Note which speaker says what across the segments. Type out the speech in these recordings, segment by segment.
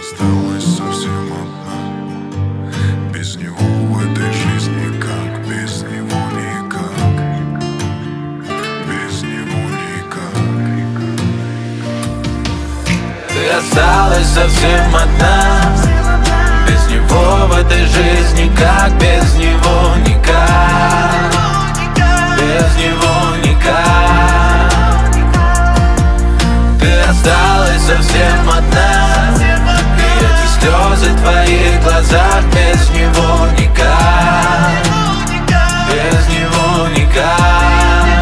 Speaker 1: осталась совсем одна. Без него в этой жизни как, без него никак. Без него никак.
Speaker 2: Ты осталась совсем одна. Без него в этой жизни как, без него никак. Без него никак. Ты осталась совсем одна. И эти слезы в твоих глазах, без него никак. Без него никак.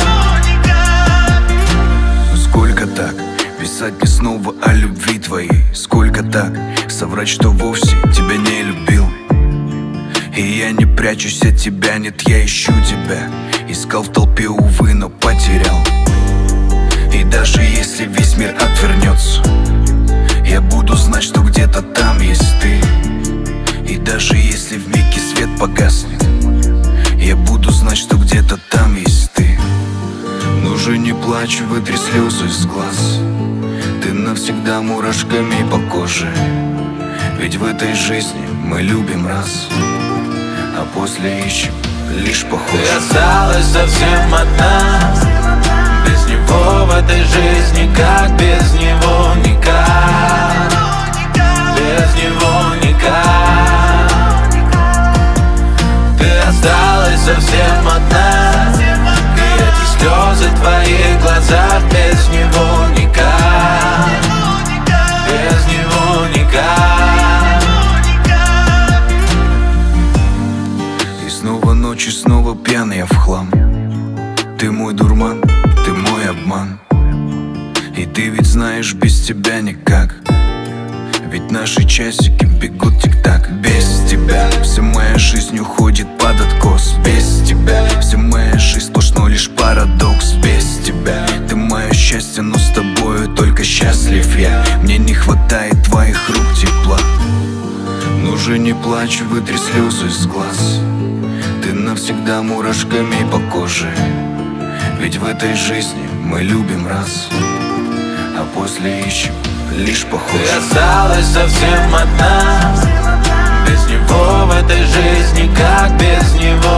Speaker 3: Сколько так писать мне снова о любви твоей? Сколько так соврать, что вовсе тебя не любил? И я не прячусь от тебя, нет, я ищу тебя. Искал в толпе, увы, но потерял. И даже если весь мир отвернется, я буду знать, что где-то там есть ты. И даже если вмиг свет погаснет, я буду знать, что где-то там есть ты. Но уже не плачь, вытри слезы из глаз. Ты навсегда мурашками по коже. Ведь в этой жизни мы любим раз, а после ищем лишь похоже.
Speaker 2: Ты осталась совсем одна. Без него в этой жизни как, без него никак. Без него никак. Ты осталась совсем одна. И эти слезы в твоих глазах, без него никак. Без него никак.
Speaker 3: И снова ночь, и снова пьян я в хлам. Ты мой дурман, ты мой обман. И ты ведь знаешь, без тебя никак. Ведь наши часики бегут тик-так. Без тебя вся моя жизнь уходит под откос. Без тебя вся моя жизнь сплошной лишь парадокс. Без тебя ты мое счастье, но с тобою только счастлив я. Мне не хватает твоих рук тепла. Но уже не плачь, вытри слезы из глаз. Ты навсегда мурашками по коже. Ведь в этой жизни мы любим раз, а после ищем лишь похоже.
Speaker 2: Ты осталась совсем одна. Без него в этой жизни как, без него